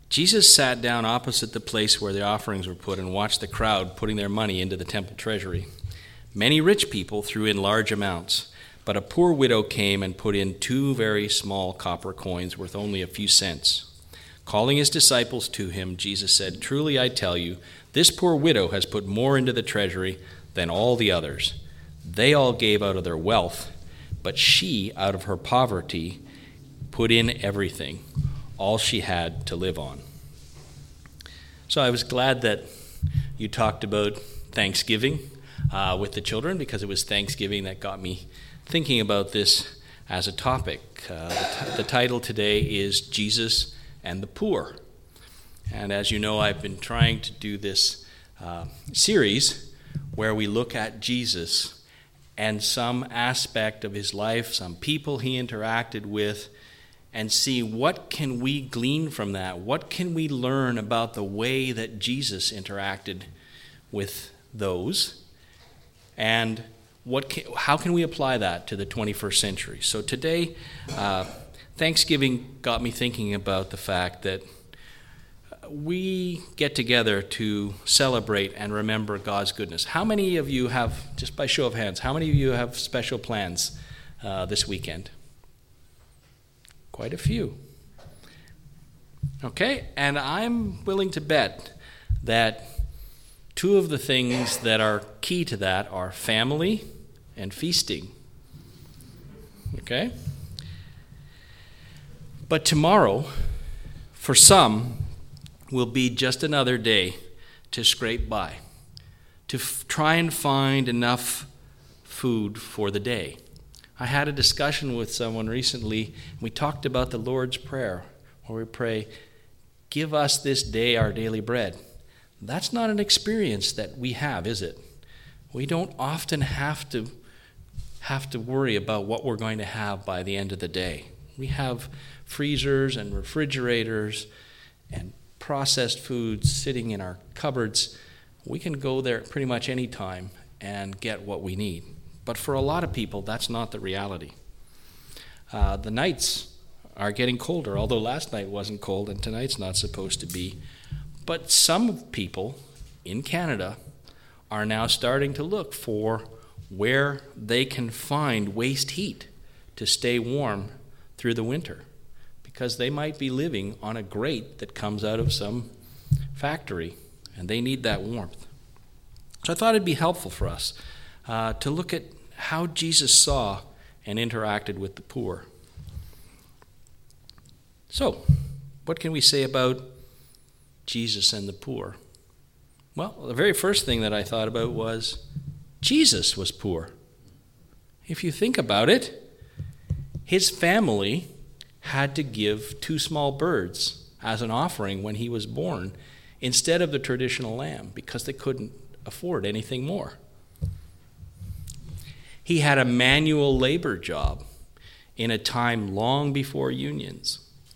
Jesus sat down opposite the place where the offerings were put and watched the crowd putting their money into the temple treasury. Many rich people threw in large amounts, but a poor widow came and put in 2 very small copper coins worth only a few cents. Calling his disciples to him, Jesus said, "Truly I tell you, this poor widow has put more into the treasury than all the others. They all gave out of their wealth, but she, out of her poverty, put in everything, all she had to live on." So I was glad that you talked about Thanksgiving with the children, because it was Thanksgiving that got me thinking about this as a topic. The title today is Jesus and the Poor. And as you know, I've been trying to do this series where we look at Jesus and some aspect of his life, some people he interacted with, and see what can we glean from that. What can we learn about the way that Jesus interacted with those? And how can we apply that to the 21st century? So today, Thanksgiving got me thinking about the fact that we get together to celebrate and remember God's goodness. How many of you have, just by show of hands, how many of you have special plans this weekend? Quite a few. Okay, and I'm willing to bet that 2 of the things that are key to that are family and feasting. Okay? But tomorrow, for some, will be just another day to scrape by, to try and find enough food for the day. I had a discussion with someone recently. We talked about the Lord's Prayer, where we pray, "Give us this day our daily bread." That's not an experience that we have, is it? We don't often have to worry about what we're going to have by the end of the day. We have freezers and refrigerators and processed foods sitting in our cupboards. We can go there pretty much any time and get what we need. But for a lot of people, that's not the reality. The nights are getting colder, although last night wasn't cold and tonight's not supposed to be. But some people in Canada are now starting to look for where they can find waste heat to stay warm through the winter, because they might be living on a grate that comes out of some factory, and they need that warmth. So I thought it'd be helpful for us to look at how Jesus saw and interacted with the poor. So, what can we say about Jesus and the poor? Well, the very first thing that I thought about was Jesus was poor. If you think about it, his family had to give 2 small birds as an offering when he was born instead of the traditional lamb, because they couldn't afford anything more. He had a manual labor job in a time long before unions.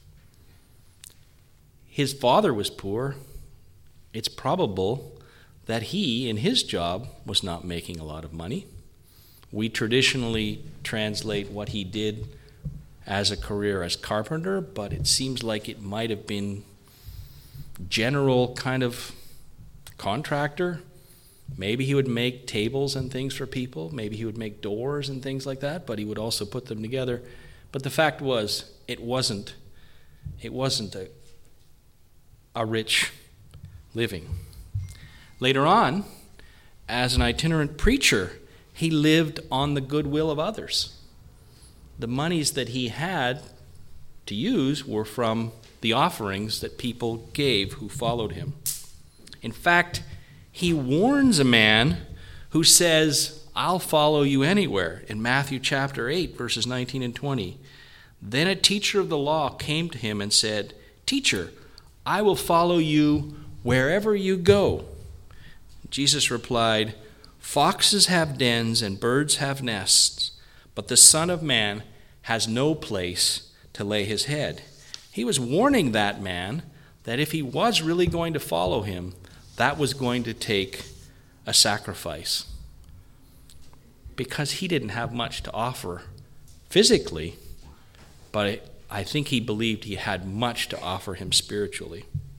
His father was poor. It's probable that he, in his job, was not making a lot of money. We traditionally translate what he did as a career as carpenter, but it seems like it might have been general kind of contractor. Maybe he would make tables and things for people. Maybe he would make doors and things like that, but he would also put them together. But the fact was, it wasn't a rich living. Later on, as an itinerant preacher, he lived on the goodwill of others. The monies that he had to use were from the offerings that people gave who followed him. In fact, he warns a man who says, "I'll follow you anywhere," in Matthew chapter 8, verses 19 and 20. Then a teacher of the law came to him and said, "Teacher, I will follow you wherever you go." Jesus replied, "Foxes have dens and birds have nests, but the Son of Man has no place to lay his head." He was warning that man that if he was really going to follow him, that was going to take a sacrifice, because he didn't have much to offer physically, but I think he believed he had much to offer him spiritually.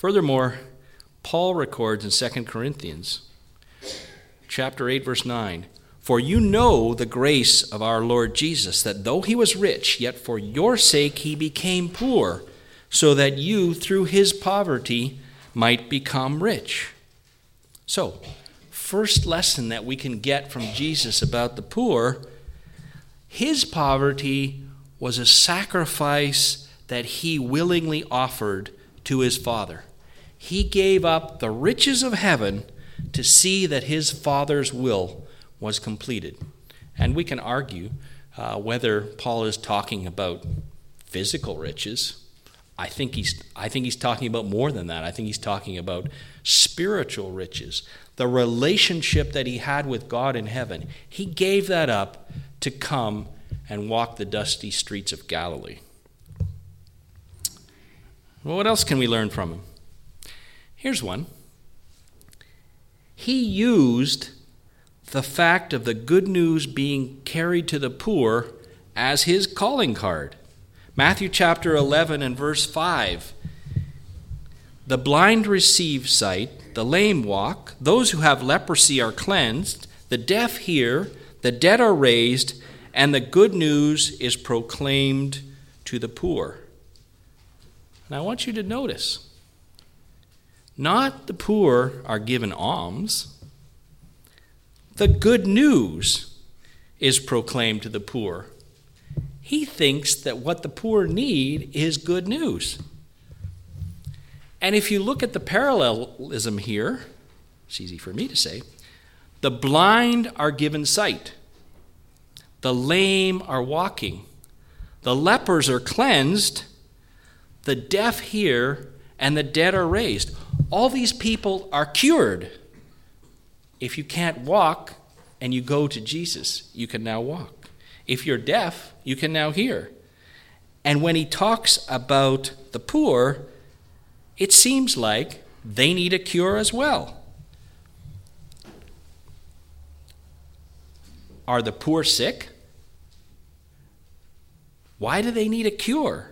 Furthermore, Paul records in 2 Corinthians chapter 8, verse 9, "For you know the grace of our Lord Jesus, that though he was rich, yet for your sake he became poor, so that you, through his poverty, might become rich." So, first lesson that we can get from Jesus about the poor, his poverty was a sacrifice that he willingly offered to his Father. He gave up the riches of heaven to see that his Father's will was completed. And we can argue whether Paul is talking about physical riches. I think he's talking about more than that. I think he's talking about spiritual riches. The relationship that he had with God in heaven. He gave that up to come and walk the dusty streets of Galilee. Well, what else can we learn from him? Here's one. He used the fact of the good news being carried to the poor as his calling card. Matthew chapter 11 and verse 5. "The blind receive sight, the lame walk, those who have leprosy are cleansed, the deaf hear, the dead are raised, and the good news is proclaimed to the poor." Now I want you to notice, not the poor are given alms. The good news is proclaimed to the poor. He thinks that what the poor need is good news. And if you look at the parallelism here, it's easy for me to say, the blind are given sight. The lame are walking. The lepers are cleansed. The deaf hear, and the dead are raised. All these people are cured. If you can't walk and you go to Jesus, you can now walk. If you're deaf, you can now hear. And when he talks about the poor, it seems like they need a cure as well. Are the poor sick? Why do they need a cure?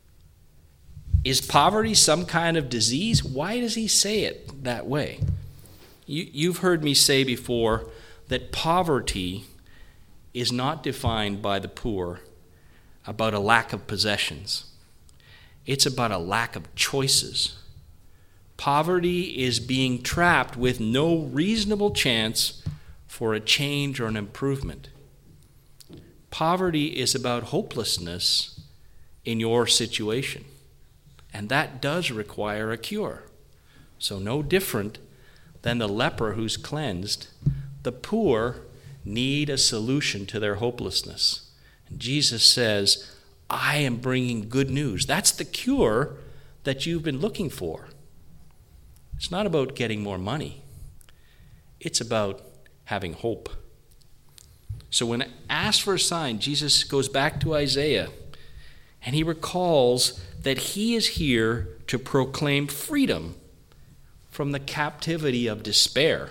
Is poverty some kind of disease? Why does he say it that way? You've heard me say before that poverty is not defined by the poor about a lack of possessions. It's about a lack of choices. Poverty is being trapped with no reasonable chance for a change or an improvement. Poverty is about hopelessness in your situation. And that does require a cure. So no different than the leper who's cleansed, the poor need a solution to their hopelessness. And Jesus says, I am bringing good news. That's the cure that you've been looking for. It's not about getting more money. It's about having hope. So when asked for a sign, Jesus goes back to Isaiah, and he recalls that he is here to proclaim freedom from the captivity of despair.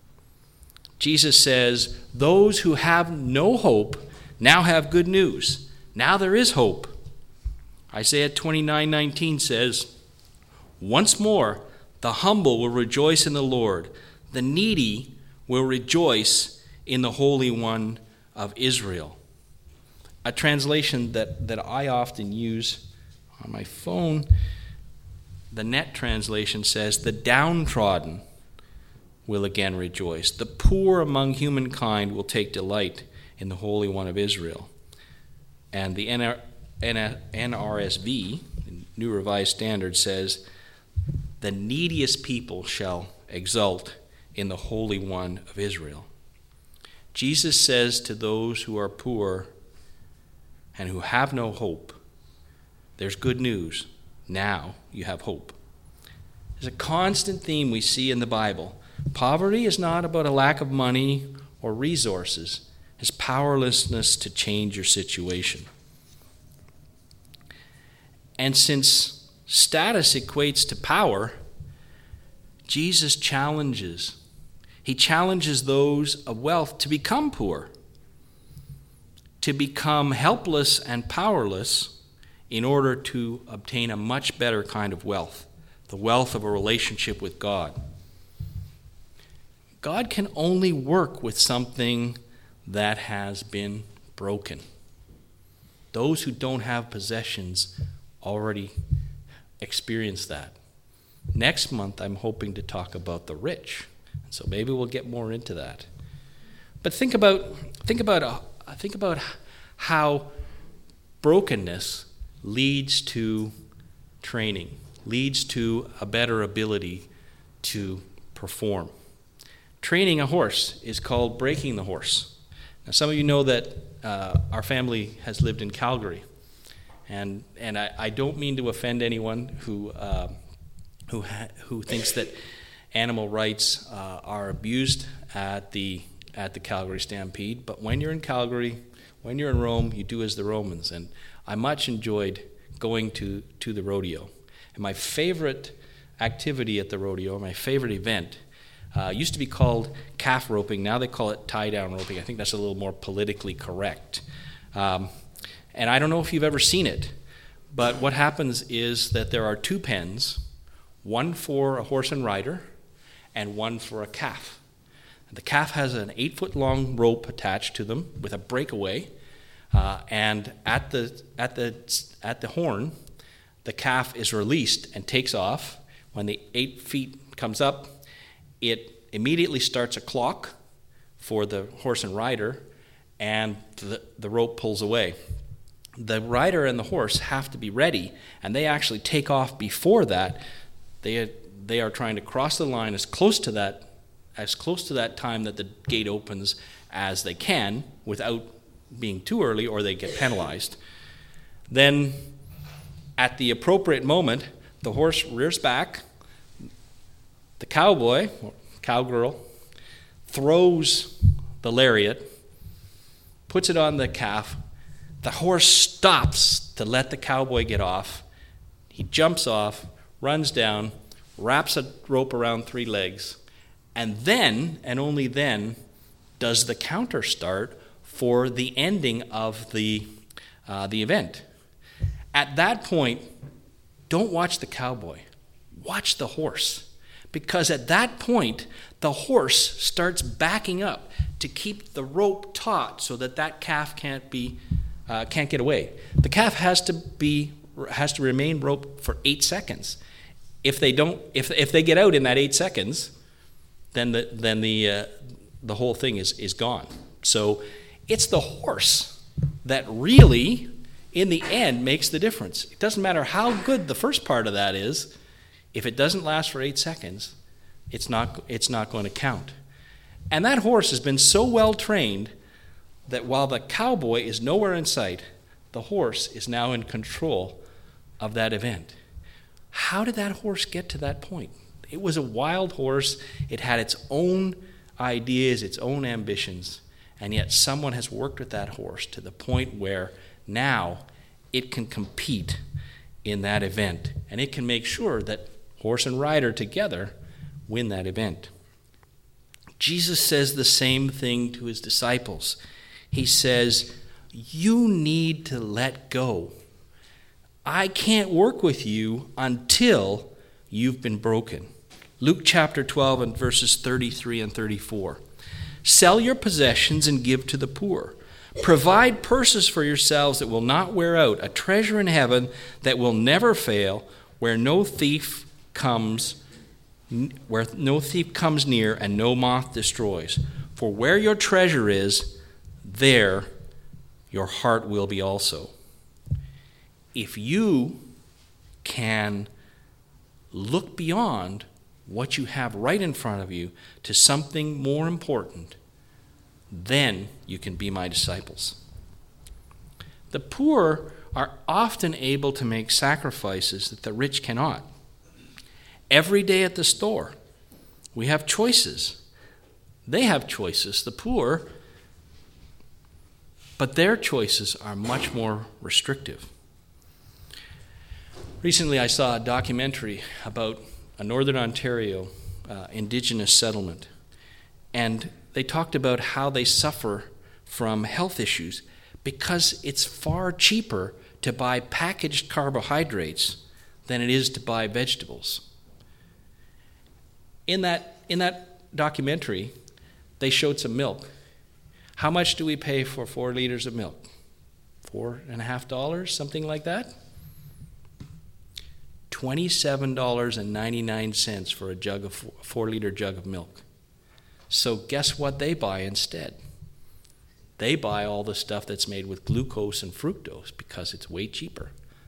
Jesus says, those who have no hope now have good news. Now there is hope. Isaiah 29:19 says, once more the humble will rejoice in the Lord. The needy will rejoice in the Holy One of Israel. A translation that I often use on my phone, the Net translation says, the downtrodden will again rejoice. The poor among humankind will take delight in the Holy One of Israel. And the NRSV, New Revised Standard, says, the neediest people shall exult in the Holy One of Israel. Jesus says to those who are poor and who have no hope, there's good news. Now you have hope. There's a constant theme we see in the Bible. Poverty is not about a lack of money or resources. It's powerlessness to change your situation. And since status equates to power, Jesus challenges. He challenges those of wealth to become poor, to become helpless and powerless in order to obtain a much better kind of wealth, the wealth of a relationship with God. God can only work with something that has been broken. Those who don't have possessions already experience that. Next month, I'm hoping to talk about the rich. So maybe we'll get more into that. But think about how brokenness leads to training, leads to a better ability to perform. Training a horse is called breaking the horse. Now, some of you know that our family has lived in Calgary, and I don't mean to offend anyone who thinks that animal rights are abused at the Calgary Stampede. But when you're in Calgary, when you're in Rome, you do as the Romans. And I much enjoyed going to the rodeo. And my favorite activity at the rodeo, my favorite event, used to be called calf roping. Now they call it tie-down roping. I think that's a little more politically correct. And I don't know if you've ever seen it, but what happens is that there are two pens, one for a horse and rider and one for a calf. The calf has an 8-foot-long rope attached to them with a breakaway, and at the horn, the calf is released and takes off. When the 8 feet comes up, it immediately starts a clock for the horse and rider, and the rope pulls away. The rider and the horse have to be ready, and they actually take off before that. They are trying to cross the line as close to that time that the gate opens as they can without being too early, or they get penalized. Then at the appropriate moment, the horse rears back, the cowboy or cowgirl throws the lariat, puts it on the calf. The horse stops to let the cowboy get off. He jumps off, runs down, wraps a rope around 3 legs, and then, and only then, does the counter start for the ending of the event. At that point, don't watch the cowboy. Watch the horse. Because at that point, the horse starts backing up to keep the rope taut so that calf can't get away. The calf has to remain roped for 8 seconds. If they get out in that 8 seconds, then the whole thing is gone. So it's the horse that really, in the end, makes the difference. It doesn't matter how good the first part of that is. If it doesn't last for 8 seconds, it's not going to count. And that horse has been so well trained that while the cowboy is nowhere in sight, the horse is now in control of that event. How did that horse get to that point? It was a wild horse. It had its own ideas, its own ambitions, and yet someone has worked with that horse to the point where now it can compete in that event, and it can make sure that horse and rider together win that event. Jesus says the same thing to his disciples. He says, you need to let go. I can't work with you until you've been broken. Luke chapter 12 and verses 33 and 34. Sell your possessions and give to the poor. Provide purses for yourselves that will not wear out, a treasure in heaven that will never fail, where no thief comes near and no moth destroys. For where your treasure is, there your heart will be also. If you can look beyond what you have right in front of you to something more important, then you can be my disciples. The poor are often able to make sacrifices that the rich cannot. Every day at the store, we have choices. They have choices, the poor, but their choices are much more restrictive. Recently, I saw a documentary about a Northern Ontario Indigenous settlement, and they talked about how they suffer from health issues because it's far cheaper to buy packaged carbohydrates than it is to buy vegetables. In that documentary, they showed some milk. How much do we pay for 4 liters of milk? $4.50, something like that? $27.99 for a 4-liter jug of milk. So guess what they buy instead? They buy all the stuff that's made with glucose and fructose because it's way cheaper.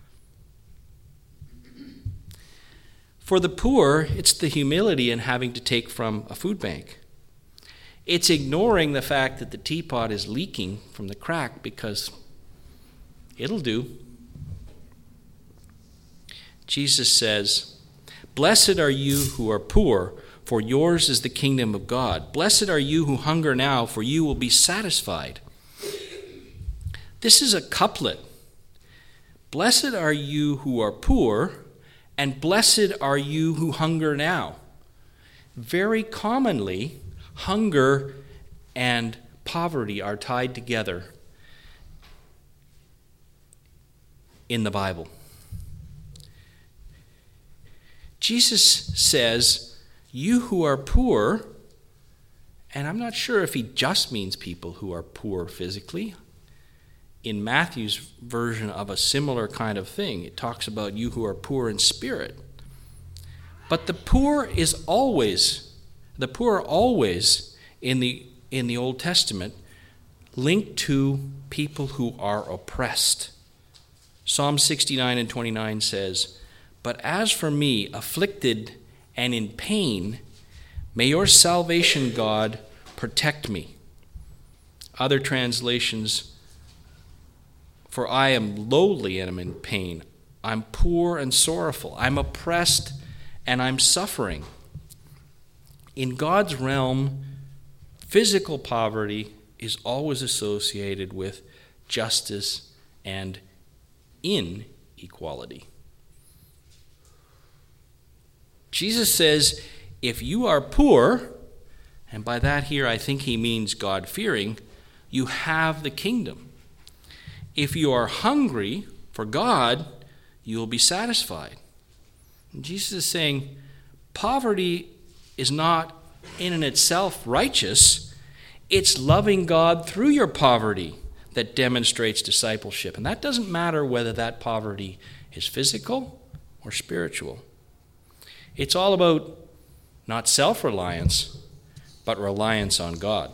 For the poor, it's the humility in having to take from a food bank. It's ignoring the fact that the teapot is leaking from the crack because it'll do. Jesus says, "Blessed are you who are poor, for yours is the kingdom of God. Blessed are you who hunger now, for you will be satisfied." This is a couplet. Blessed are you who are poor, and blessed are you who hunger now. Very commonly, hunger and poverty are tied together in the Bible. Jesus says, you who are poor, and I'm not sure if he just means people who are poor physically. In Matthew's version of a similar kind of thing, it talks about you who are poor in spirit. But the poor are always in the Old Testament linked to people who are oppressed. Psalm 69 and 29 says, "But as for me, afflicted and in pain, may your salvation, God, protect me." Other translations, "For I am lowly and am in pain. I'm poor and sorrowful. I'm oppressed and I'm suffering." In God's realm, physical poverty is always associated with justice and inequality. Jesus says, if you are poor, and by that here I think he means God-fearing, you have the kingdom. If you are hungry for God, you will be satisfied. And Jesus is saying, poverty is not in and itself righteous. It's loving God through your poverty that demonstrates discipleship. And that doesn't matter whether that poverty is physical or spiritual. It's all about not self-reliance, but reliance on God.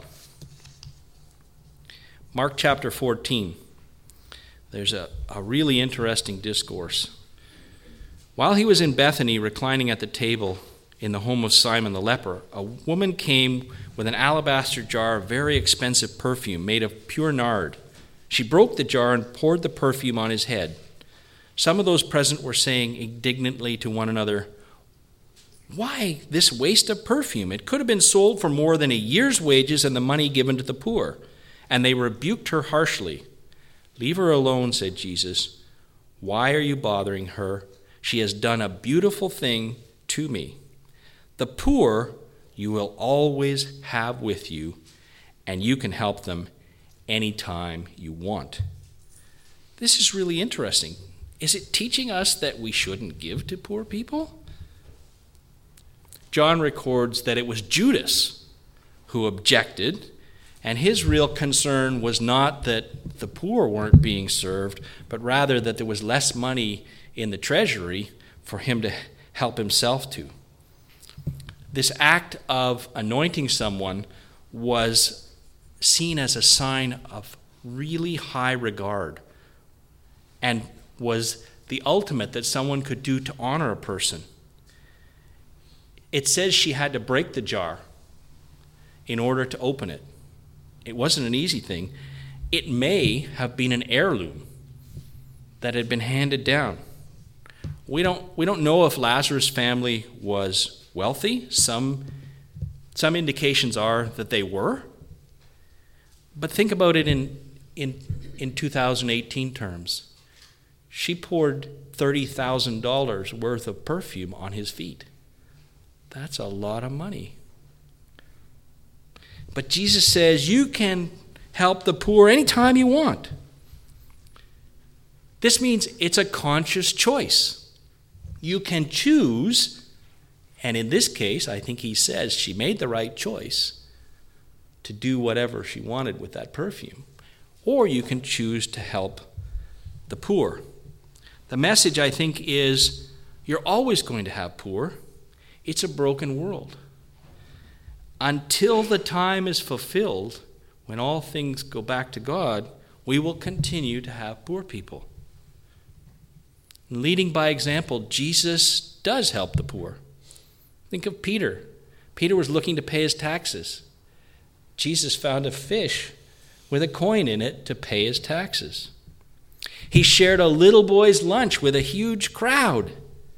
Mark chapter 14. There's a really interesting discourse. While he was in Bethany, reclining at the table in the home of Simon the leper, a woman came with an alabaster jar of very expensive perfume made of pure nard. She broke the jar and poured the perfume on his head. Some of those present were saying indignantly to one another, "Why this waste of perfume? It could have been sold for more than a year's wages and the money given to the poor." And they rebuked her harshly. "Leave her alone," said Jesus. "Why are you bothering her? She has done a beautiful thing to me. The poor you will always have with you, and you can help them anytime you want." This is really interesting. Is it teaching us that we shouldn't give to poor people? John records that it was Judas who objected, and his real concern was not that the poor weren't being served, but rather that there was less money in the treasury for him to help himself to. This act of anointing someone was seen as a sign of really high regard and was the ultimate that someone could do to honor a person. It says she had to break the jar in order to open it. It wasn't an easy thing. It may have been an heirloom that had been handed down. We don't know if Lazarus' family was wealthy. Some indications are that they were. But think about it in 2018 terms. She poured $30,000 worth of perfume on his feet. That's a lot of money. But Jesus says you can help the poor anytime you want. This means it's a conscious choice. You can choose And in this case, I think he says she made the right choice to do whatever she wanted with that perfume. Or you can choose to help the poor. The message, I think, is you're always going to have poor. It's a broken world. Until the time is fulfilled, when all things go back to God, we will continue to have poor people. Leading by example, Jesus does help the poor. Think of Peter. Peter was looking to pay his taxes. Jesus found a fish with a coin in it to pay his taxes. He shared a little boy's lunch with a huge crowd.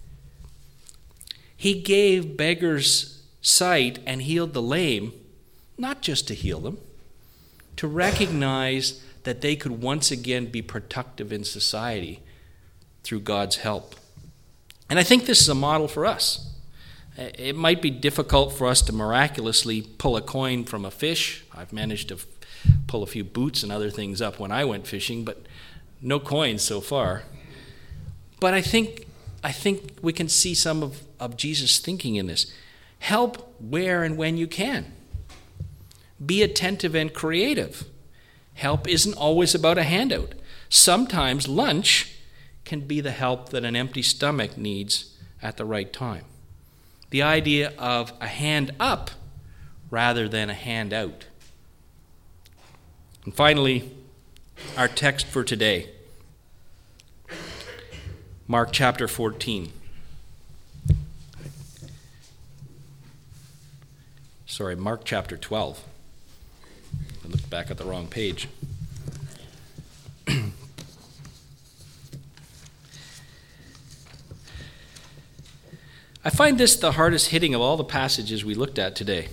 He gave beggars sight and healed the lame, not just to heal them, to recognize that they could once again be productive in society through God's help. And I think this is a model for us. It might be difficult for us to miraculously pull a coin from a fish. I've managed to pull a few boots and other things up when I went fishing, but no coins so far. But I think we can see some of Jesus' thinking in this. Help where and when you can. Be attentive and creative. Help isn't always about a handout. Sometimes lunch can be the help that an empty stomach needs at the right time. The idea of a hand up rather than a hand out. And finally, our text for today, Mark chapter 14. Mark chapter 12. I looked back at the wrong page. I find this the hardest hitting of all the passages we looked at today.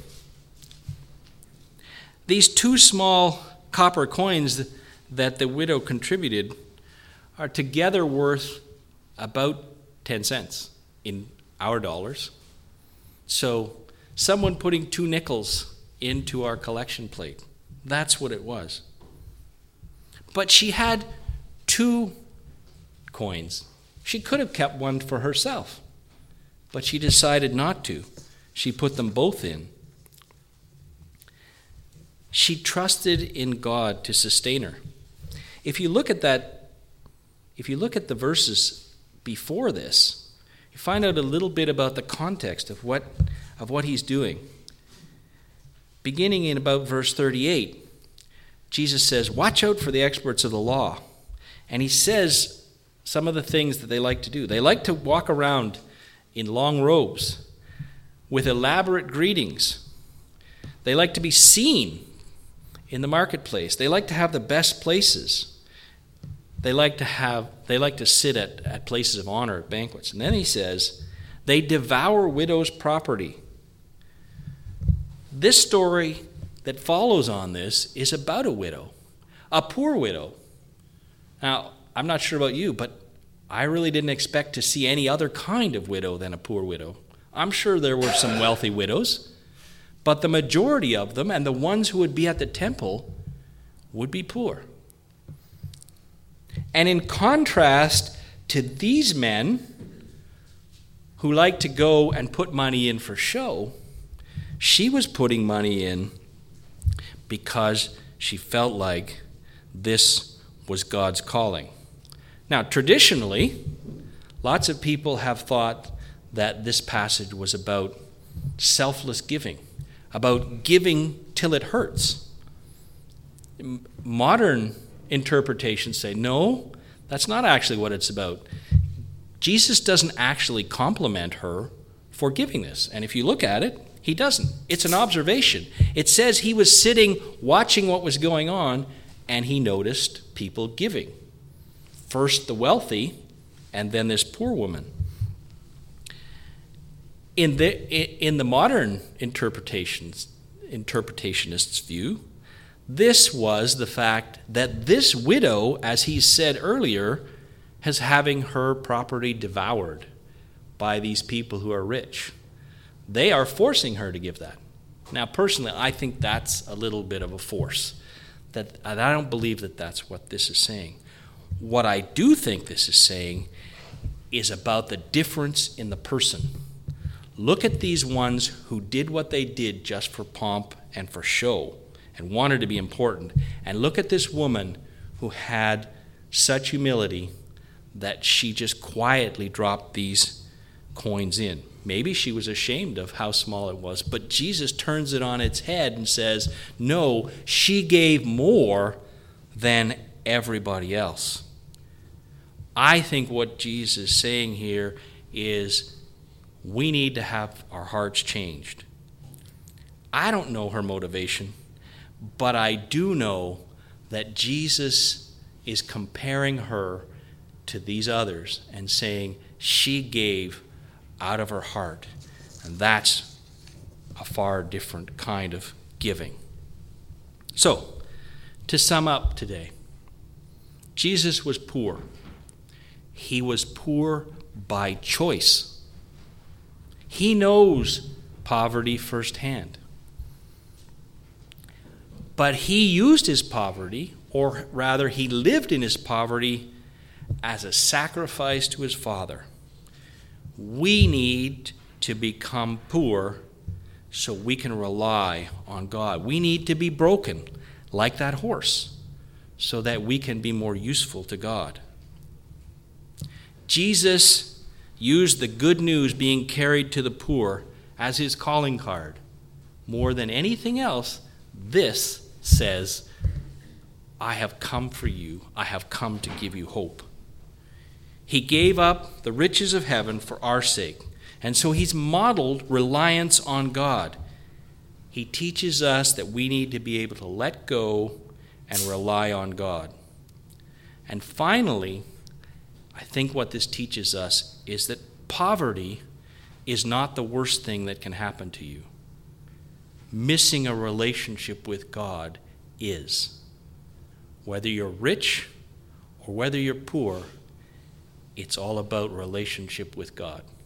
These two small copper coins that the widow contributed are together worth about 10 cents in our dollars. So someone putting 2 nickels into our collection plate. That's what it was. But she had 2 coins. She could have kept one for herself, but she decided not to. She put them both in. She trusted in God to sustain her. If you look at the verses before this, you find out a little bit about the context of what he's doing. Beginning in about verse 38, Jesus says, "Watch out for the experts of the law." And he says some of the things that they like to do. They like to walk around in long robes with elaborate greetings. They like to be seen in the marketplace. They like to have the best places. They like to sit at places of honor at banquets. And then he says, they devour widows' property. This story that follows on this is about a widow, a poor widow. Now, I'm not sure about you, but I really didn't expect to see any other kind of widow than a poor widow. I'm sure there were some wealthy widows, but the majority of them, and the ones who would be at the temple, would be poor. And in contrast to these men who like to go and put money in for show, she was putting money in because she felt like this was God's calling. Now, traditionally, lots of people have thought that this passage was about selfless giving, about giving till it hurts. Modern interpretations say, no, that's not actually what it's about. Jesus doesn't actually compliment her for giving this. And if you look at it, he doesn't. It's an observation. It says he was sitting watching what was going on, and he noticed people giving. First the wealthy, and then this poor woman. In the modern interpretationist's view, this was the fact that this widow, as he said earlier, is having her property devoured by these people who are rich. They are forcing her to give that. Now, personally, I think that's a little bit of a force. That I don't believe that that's what this is saying. What I do think this is saying is about the difference in the person. Look at these ones who did what they did just for pomp and for show and wanted to be important. And look at this woman who had such humility that she just quietly dropped these coins in. Maybe she was ashamed of how small it was, but Jesus turns it on its head and says, no, she gave more than everybody else. I think what Jesus is saying here is we need to have our hearts changed. I don't know her motivation, but I do know that Jesus is comparing her to these others and saying she gave out of her heart. And that's a far different kind of giving. So, to sum up today, Jesus was poor. He was poor by choice. He knows poverty firsthand. But he used his poverty, or rather he lived in his poverty, as a sacrifice to his Father. We need to become poor so we can rely on God. We need to be broken like that horse so that we can be more useful to God. Jesus used the good news being carried to the poor as his calling card. More than anything else, this says, I have come for you. I have come to give you hope. He gave up the riches of heaven for our sake. And so he's modeled reliance on God. He teaches us that we need to be able to let go and rely on God. And finally, I think what this teaches us is that poverty is not the worst thing that can happen to you. Missing a relationship with God is. Whether you're rich or whether you're poor, it's all about relationship with God.